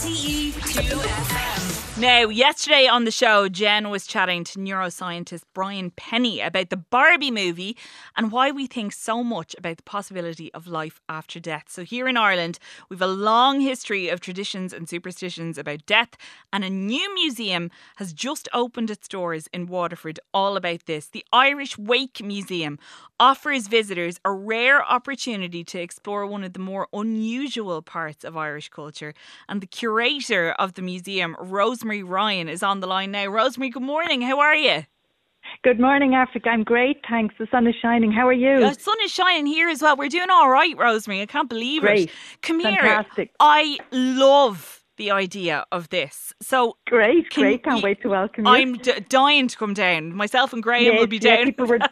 RTE2FM. Now, yesterday on the show, Jen was chatting to neuroscientist Brian Penny about the Barbie movie and why we think so much about the possibility of life after death. So here in Ireland, we've a long history of traditions and superstitions about death, and a new museum has just opened its doors in Waterford all about this. The Irish Wake Museum offers visitors a rare opportunity to explore one of the more unusual parts of Irish culture. And the curator of the museum, Rosemary Ryan, is on the line now. Rosemary, good morning. How are you? Good morning, Africa. I'm great, thanks. The sun is shining. How are you? The sun is shining here as well. We're doing all right, Rosemary. I can't believe it. Come here. Fantastic. I love the idea of this. So Great. Can't wait to welcome you. I'm dying to come down. Myself and Graham will be down. People were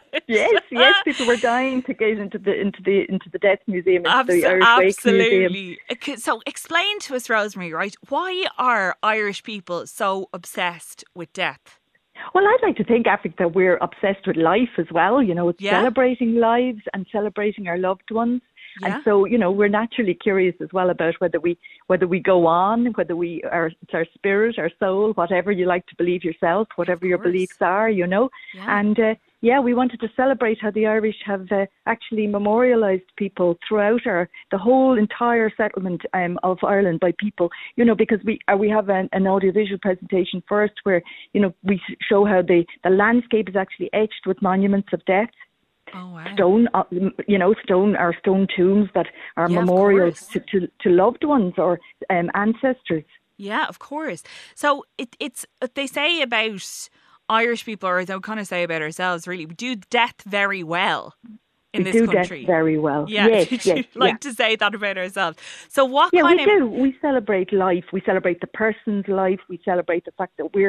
dying to get into the Death Museum, the Irish Wake Museum. So explain to us, Rosemary, right? Why are Irish people so obsessed with death? Well, I'd like to think, Africa, that we're obsessed with life as well. You know, it's celebrating lives and celebrating our loved ones. Yeah. And so, you know, we're naturally curious as well about whether we go on, whether it's our spirit, our soul, whatever you like to believe yourself, whatever your beliefs are, you know. Yeah. And we wanted to celebrate how the Irish have actually memorialised people throughout the whole entire settlement of Ireland by people, you know, because we have an audiovisual presentation first where, you know, we show how the landscape is actually etched with monuments of death. Oh, wow. Stone tombs that are memorials to loved ones or ancestors. Yeah, of course. So it's they say about Irish people, or they'll kind of say about ourselves, really, we do death very well in this country. Death very well. Yeah, yes, like to say that about ourselves. So what kind of... we do. We celebrate life. We celebrate the person's life. We celebrate the fact that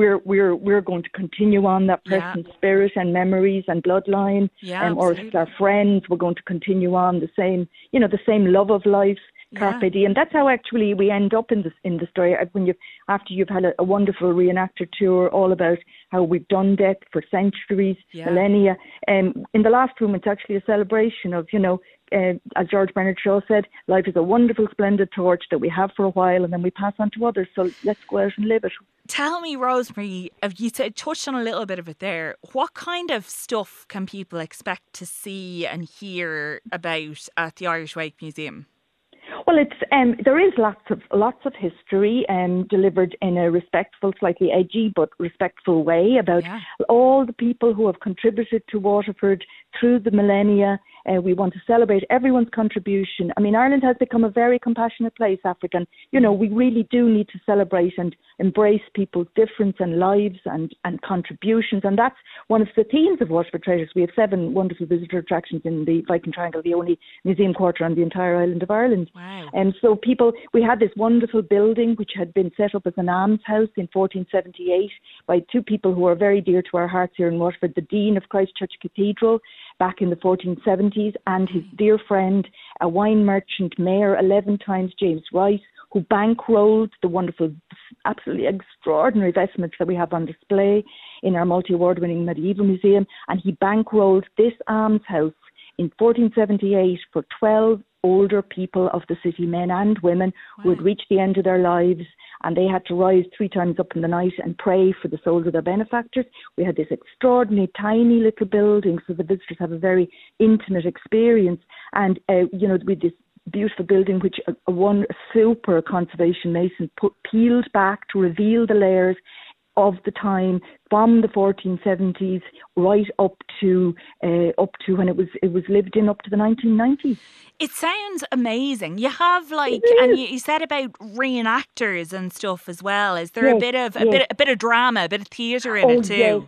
we're going to continue on that person's spirit and memories and bloodline. Yeah, or our friends, we're going to continue on the same love of life. Carpe diem. That's how actually we end up in the story. After you've had a wonderful reenactor tour all about how we've done death for centuries, millennia. In the last room, it's actually a celebration of, you know, as George Bernard Shaw said, life is a wonderful, splendid torch that we have for a while and then we pass on to others. So let's go out and live it. Tell me, Rosemary, you touched on a little bit of it there. What kind of stuff can people expect to see and hear about at the Irish Wake Museum? Well, there is lots of history delivered in a respectful, slightly edgy but respectful way about all the people who have contributed to Waterford through the millennia. We want to celebrate everyone's contribution. I mean, Ireland has become a very compassionate place, African. You know, we really do need to celebrate and embrace people's difference and lives and contributions. And that's one of the themes of Waterford Treasures. We have 7 wonderful visitor attractions in the Viking Triangle, the only museum quarter on the entire island of Ireland. Wow. And so we had this wonderful building which had been set up as an almshouse in 1478 by 2 people who are very dear to our hearts here in Waterford, the Dean of Christchurch Cathedral back in the 1470s and his dear friend, a wine merchant, Mayor 11 times, James Rice, who bankrolled the wonderful, absolutely extraordinary vestments that we have on display in our multi-award-winning medieval museum. And he bankrolled this almshouse in 1478 for 12 older people of the city, men and women, who had reached the end of their lives, and they had to rise 3 times up in the night and pray for the souls of their benefactors. We had this extraordinary tiny little building, so the visitors have a very intimate experience. And with this beautiful building, which one super conservation mason peeled back to reveal the layers of the time from the 1470s right up to when it was lived in up to the 1990s. It sounds amazing. You have and you said about reenactors and stuff as well. Is there a bit of drama, a bit of theatre in it too?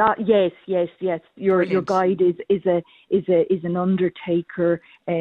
Yes. Your guide is an undertaker,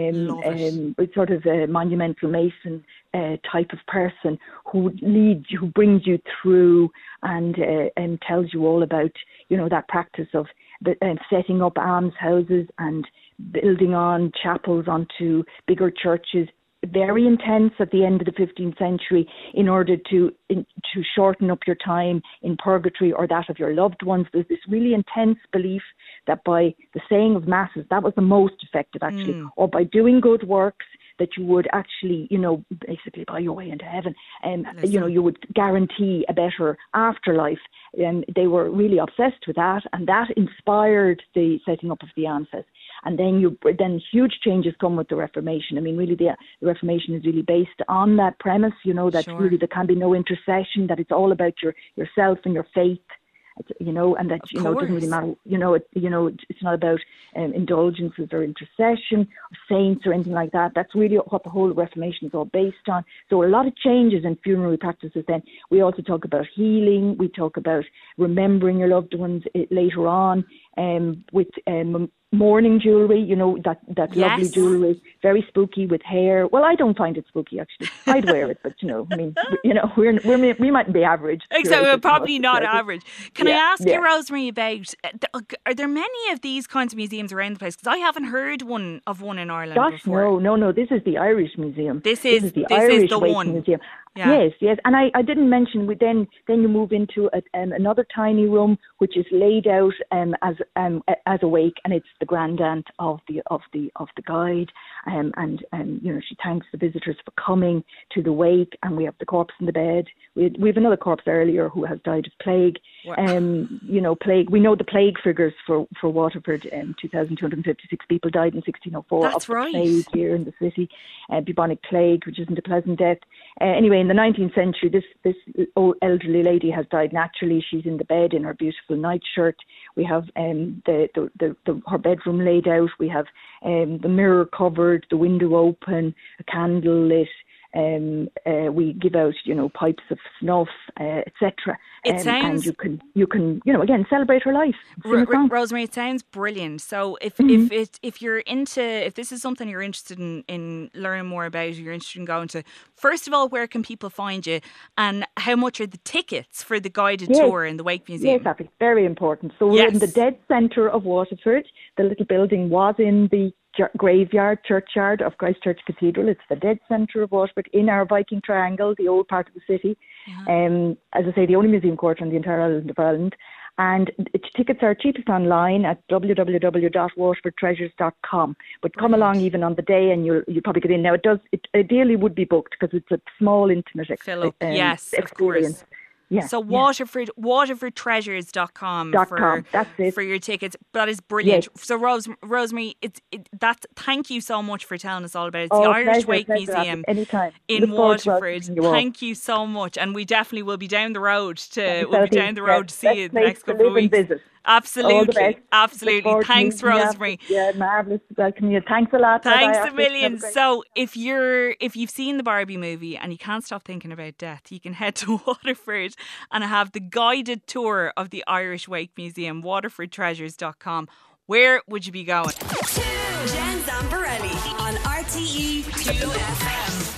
sort of a monumental mason type of person who brings you through and tells you all about, you know, that practice of setting up almshouses and building on chapels onto bigger churches. Very intense at the end of the 15th century in order to shorten up your time in purgatory or that of your loved ones. There's this really intense belief that by the saying of masses, that was the most effective actually, or by doing good works, that you would actually, basically buy your way into heaven. You would guarantee a better afterlife. They were really obsessed with that, and that inspired the setting up of the AMFES. And then huge changes come with the Reformation. I mean, really, the Reformation is really based on that premise, that really there can be no intercession, that it's all about yourself and your faith. And that, it doesn't really matter, it's not about indulgences or intercession or saints or anything like that. That's really what the whole Reformation is all based on. So a lot of changes in funerary practices then. We also talk about healing. We talk about remembering your loved ones later on with mourning jewellery, that yes. lovely jewellery, very spooky with hair. Well, I don't find it spooky, actually. I'd wear it, but, we mightn't be average. Exactly, we're probably not average. Can I ask you, Rosemary, about, are there many of these kinds of museums around the place? Because I haven't heard of one in Ireland before. No, this is the Irish Museum. This is the one. Museum. Yeah. Yes, and I didn't mention. Then you move into another tiny room which is laid out as a wake, and it's the grand aunt of the guide, and she thanks the visitors for coming to the wake, and we have the corpse in the bed. We have another corpse earlier who has died of plague. Wow. Plague. We know the plague figures for Waterford. 2,256 people died in 1604 That's of the right. plague here in the city, bubonic plague, which isn't a pleasant death. Anyway, in the 19th century, this old elderly lady has died naturally. She's in the bed in her beautiful nightshirt. We have her bedroom laid out. We have the mirror covered, the window open, a candle lit. We give out, pipes of snuff, etc. It sounds, and you can again celebrate her life. Rosemary, it sounds brilliant. So if this is something you're interested in learning more about, you're interested in going to, first of all, where can people find you, and how much are the tickets for the guided tour in the Wake Museum? Yes, that's very important. So we're in the dead centre of Waterford. The little building was in the churchyard of Christ Church Cathedral. It's the dead centre of Waterford, in our Viking Triangle, the old part of the city. Yeah. As I say, the only museum quarter on the entire island of Ireland. And tickets are cheapest online at www.waterfordtreasures.com. But come along even on the day, and you'll probably get in. Now, it ideally would be booked because it's a small, intimate experience. Yes, of course. Yeah, so waterfordtreasures.com for your tickets. That is brilliant. Yes. So Rosemary, thank you so much for telling us all about it. It's the Irish Wake Museum in Waterford. Thank you so much, and we definitely will be down the road to see you the next couple of weeks. Absolutely. Thanks, Rosemary. Yeah, marvellous. Welcome you. Thanks a lot. Thanks a million. So if you've seen the Barbie movie and you can't stop thinking about death, you can head to Waterford and have the guided tour of the Irish Wake Museum, waterfordtreasures.com. Where would you be going? Jen Zamparelli on RTE 2FM.